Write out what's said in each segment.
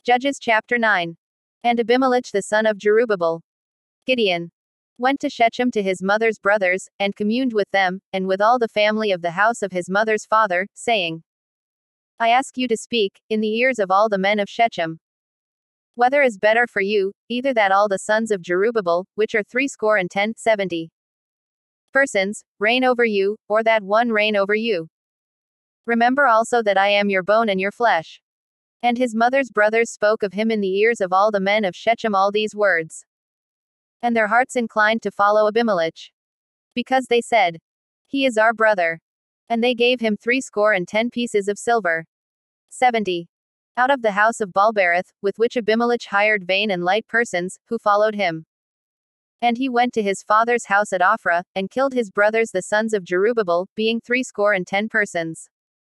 Judges chapter 9. And Abimelech the son of Jerubbaal, Gideon, went to Shechem to his mother's brothers, and communed with them, and with all the family of the house of his mother's father, saying, I ask you to speak, in the ears of all the men of Shechem. Whether is better for you, either that all the sons of Jerubbaal, which are 70 persons, reign over you, or that one reign over you. Remember also that I am your bone and your flesh. And his mother's brothers spoke of him in the ears of all the men of Shechem all these words. And their hearts inclined to follow Abimelech. Because they said, He is our brother. And they gave him 70 pieces of silver. 70. Out of the house of Baalberith, with which Abimelech hired vain and light persons, who followed him. And he went to his father's house at Ophrah, and killed his brothers the sons of Jerubbaal, being 70 persons.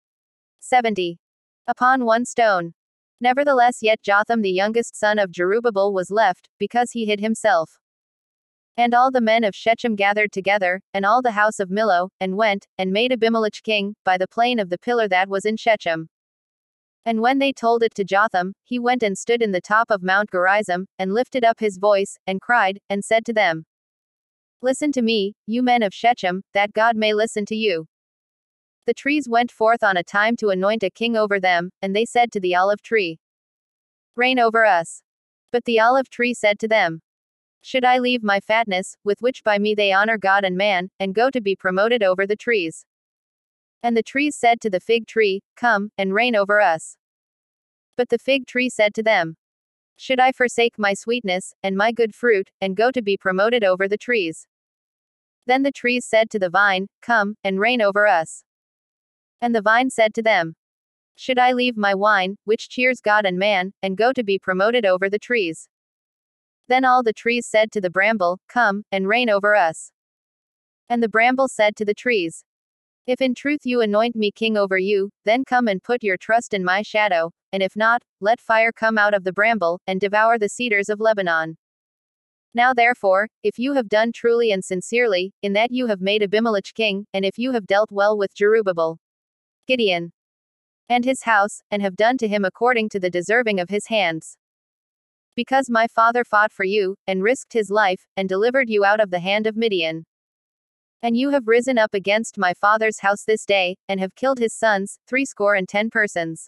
70. Upon one stone. Nevertheless yet Jotham the youngest son of Jerubbaal was left, because he hid himself. And all the men of Shechem gathered together, and all the house of Millo, and went, and made Abimelech king, by the plain of the pillar that was in Shechem. And when they told it to Jotham, he went and stood in the top of Mount Gerizim, and lifted up his voice, and cried, and said to them, Listen to me, you men of Shechem, that God may listen to you. The trees went forth on a time to anoint a king over them, and they said to the olive tree, Reign over us. But the olive tree said to them, Should I leave my fatness, with which by me they honor God and man, and go to be promoted over the trees? And the trees said to the fig tree, Come, and reign over us. But the fig tree said to them, Should I forsake my sweetness, and my good fruit, and go to be promoted over the trees? Then the trees said to the vine, Come, and reign over us. And the vine said to them, Should I leave my wine, which cheers God and man, and go to be promoted over the trees? Then all the trees said to the bramble, Come, and reign over us. And the bramble said to the trees, If in truth you anoint me king over you, then come and put your trust in my shadow, and if not, let fire come out of the bramble, and devour the cedars of Lebanon. Now therefore, if you have done truly and sincerely, in that you have made Abimelech king, and if you have dealt well with Jerubbaal, Gideon, and his house, and have done to him according to the deserving of his hands. Because my father fought for you, and risked his life, and delivered you out of the hand of Midian. And you have risen up against my father's house this day, and have killed his sons, 70 persons.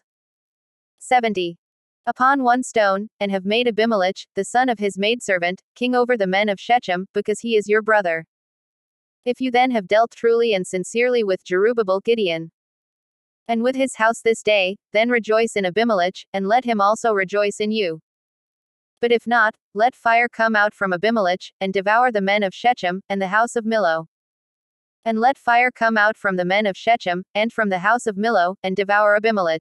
70. Upon one stone, and have made Abimelech, the son of his maidservant, king over the men of Shechem, because he is your brother. If you then have dealt truly and sincerely with Jerubbaal Gideon, and with his house this day, then rejoice in Abimelech, and let him also rejoice in you. But if not, let fire come out from Abimelech, and devour the men of Shechem, and the house of Millo. And let fire come out from the men of Shechem, and from the house of Millo, and devour Abimelech.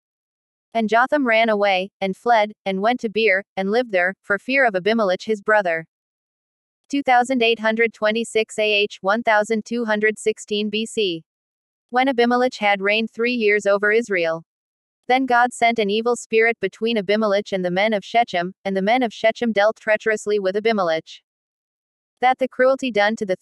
And Jotham ran away, and fled, and went to Beer, and lived there, for fear of Abimelech his brother. 2826 AH 1216 BC. When Abimelech had reigned 3 years over Israel. Then God sent an evil spirit between Abimelech and the men of Shechem, and the men of Shechem dealt treacherously with Abimelech. That the cruelty done to the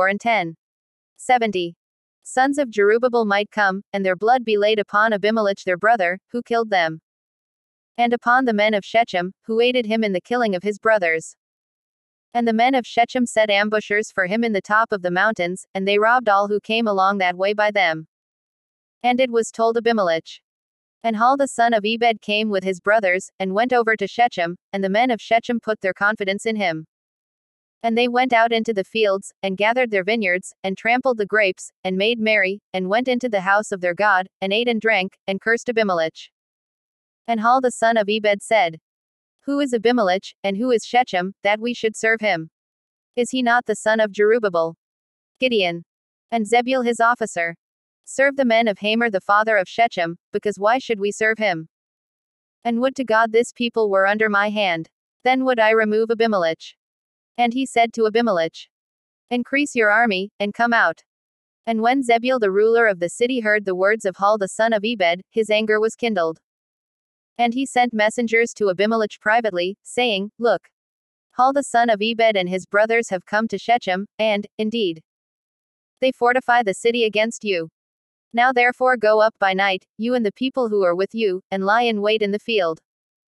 70 sons of Jerubbaal might come, and their blood be laid upon Abimelech their brother, who killed them. And upon the men of Shechem, who aided him in the killing of his brothers. And the men of Shechem set ambushers for him in the top of the mountains, and they robbed all who came along that way by them. And it was told Abimelech. And Hall the son of Ebed came with his brothers, and went over to Shechem, and the men of Shechem put their confidence in him. And they went out into the fields, and gathered their vineyards, and trampled the grapes, and made merry, and went into the house of their God, and ate and drank, and cursed Abimelech. And Hall the son of Ebed said, Who is Abimelech, and who is Shechem, that we should serve him? Is he not the son of Jerubbaal? Gideon. And Zebul his officer. Serve the men of Hamer the father of Shechem, because why should we serve him? And would to God this people were under my hand. Then would I remove Abimelech. And he said to Abimelech, Increase your army, and come out. And when Zebul the ruler of the city heard the words of Hall the son of Ebed, his anger was kindled. And he sent messengers to Abimelech privately, saying, Look, Hall the son of Ebed and his brothers have come to Shechem, and, indeed, they fortify the city against you. Now therefore go up by night, you and the people who are with you, and lie in wait in the field.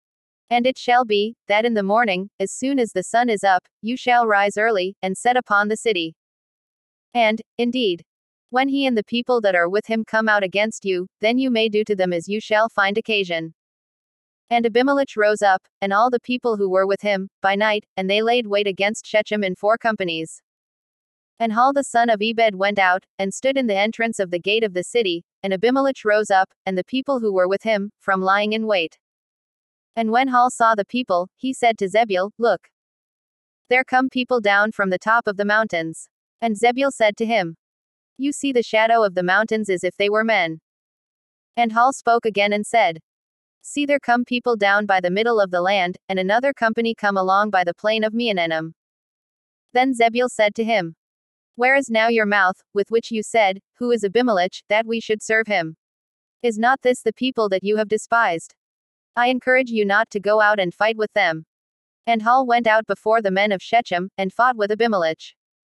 And it shall be, that in the morning, as soon as the sun is up, you shall rise early, and set upon the city. And, indeed, when he and the people that are with him come out against you, then you may do to them as you shall find occasion. And Abimelech rose up, and all the people who were with him, by night, and they laid wait against Shechem in 4 companies. And Hall the son of Ebed went out, and stood in the entrance of the gate of the city, and Abimelech rose up, and the people who were with him, from lying in wait. And when Hall saw the people, he said to Zebul, Look, there come people down from the top of the mountains. And Zebul said to him, You see the shadow of the mountains as if they were men. And Hall spoke again and said, See, there come people down by the middle of the land, and another company come along by the plain of Meonenim. Then Zebul said to him, Where is now your mouth, with which you said, Who is Abimelech, that we should serve him? Is not this the people that you have despised? I encourage you not to go out and fight with them. And Hall went out before the men of Shechem, and fought with Abimelech.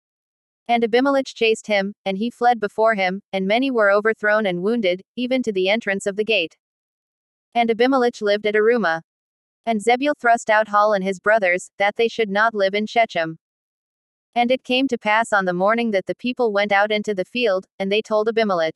And Abimelech chased him, and he fled before him, and many were overthrown and wounded, even to the entrance of the gate. And Abimelech lived at Arumah. And Zebul thrust out Hall and his brothers, that they should not live in Shechem. And it came to pass on the morning that the people went out into the field, and they told Abimelech.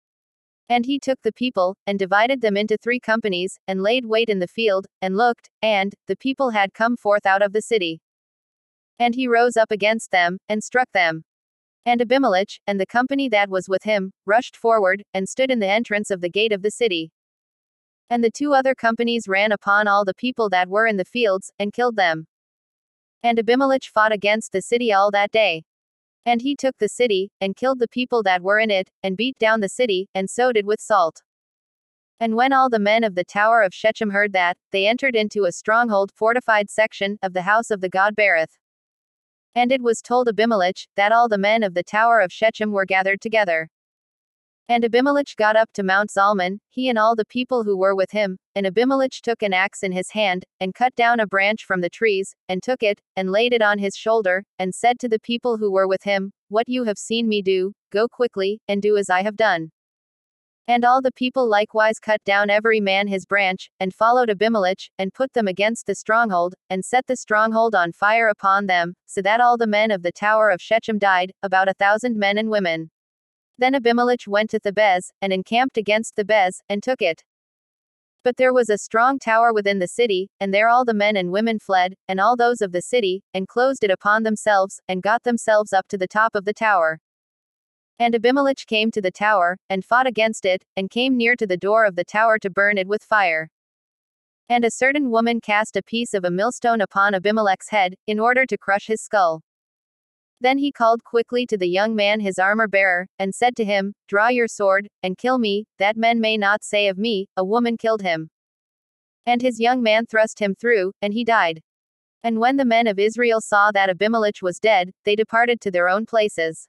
And he took the people, and divided them into 3 companies, and laid wait in the field, and looked, and the people had come forth out of the city. And he rose up against them, and struck them. And Abimelech, and the company that was with him, rushed forward, and stood in the entrance of the gate of the city. And the 2 other companies ran upon all the people that were in the fields, and killed them. And Abimelech fought against the city all that day. And he took the city, and killed the people that were in it, and beat down the city, and sowed it with salt. And when all the men of the tower of Shechem heard that, they entered into a stronghold fortified section of the house of the god Berith. And it was told Abimelech, that all the men of the tower of Shechem were gathered together. And Abimelech got up to Mount Zalmon, he and all the people who were with him, and Abimelech took an axe in his hand, and cut down a branch from the trees, and took it, and laid it on his shoulder, and said to the people who were with him, What you have seen me do, go quickly, and do as I have done. And all the people likewise cut down every man his branch, and followed Abimelech, and put them against the stronghold, and set the stronghold on fire upon them, so that all the men of the tower of Shechem died, about 1,000 men and women. Then Abimelech went to Thebez, and encamped against Thebez, and took it. But there was a strong tower within the city, and there all the men and women fled, and all those of the city, and closed it upon themselves, and got themselves up to the top of the tower. And Abimelech came to the tower, and fought against it, and came near to the door of the tower to burn it with fire. And a certain woman cast a piece of a millstone upon Abimelech's head, in order to crush his skull. Then he called quickly to the young man his armor-bearer, and said to him, Draw your sword, and kill me, that men may not say of me, A woman killed him. And his young man thrust him through, and he died. And when the men of Israel saw that Abimelech was dead, they departed to their own places.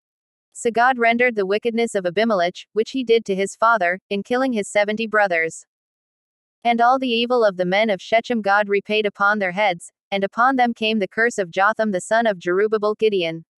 So God rendered the wickedness of Abimelech, which he did to his father, in killing his 70 brothers. And all the evil of the men of Shechem God repaid upon their heads, and upon them came the curse of Jotham the son of Jerubbaal Gideon.